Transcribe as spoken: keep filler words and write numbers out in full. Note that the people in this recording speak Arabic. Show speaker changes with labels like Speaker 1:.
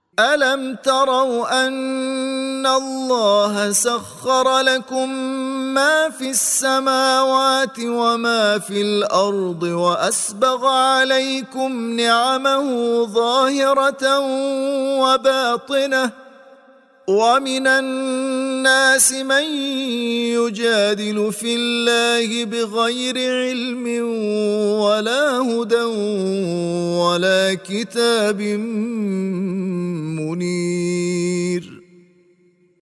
Speaker 1: ألم تروا أن الله سخر لكم ما في السماوات وما في الأرض وأسبغ عليكم نعمه ظاهرة وباطنة ومن الناس من يجادل في الله بغير علم ولا هدى ولا كتاب منير